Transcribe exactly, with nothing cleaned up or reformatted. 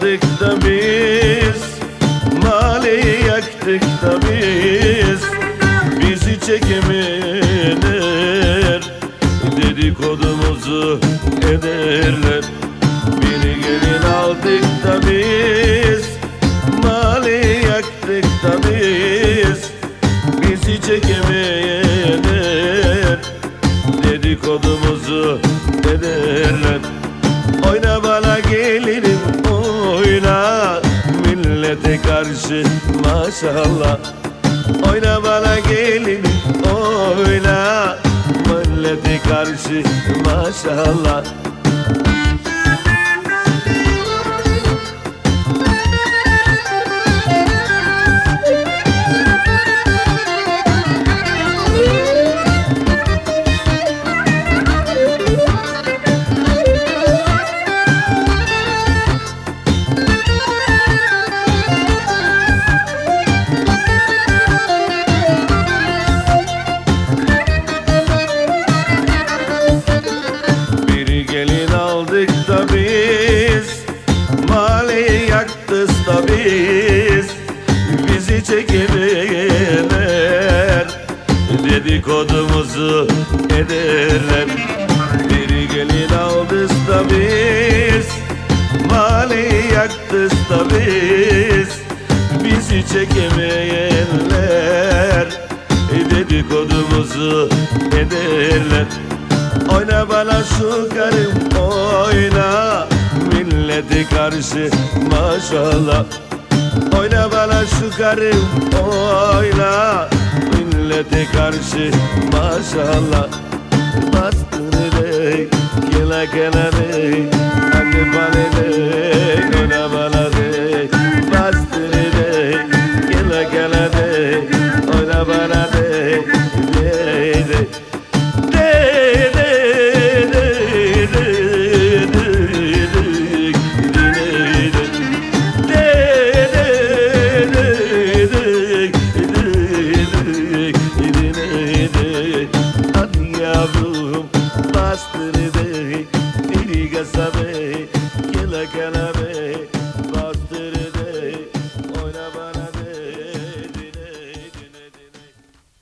aldık da biz, mahalleyi yaktık da biz. Bizi çekemeyenler dedikodumuzu ederler. Bir gelin aldık da biz, mahalleyi yaktık da biz. Bizi çekemeyenler dedikodumuzu ederler. Oyna bana gelinim oyna, millete karşı maşallah. Oyna bana gelinim oyna, millete karşı maşallah. Mahalleyi yaktık da biz, bizi çekemeyenler dedikodumuzu ederler. Bir gelin aldık da biz, mahalleyi yaktık da biz. Bizi çekemeyenler dedikodumuzu ederler. Oyna bana şu karım oyna, millete karşı maşallah. Oyna bana şu karım oyna, millete karşı maşallah. Bastını dey, kela kela dey, anne bana dey, oyna bana dey. Bastını dey, kela kela dey, oyna bana dey, dey dey. Bastır dey, iriga sabe, kela kela.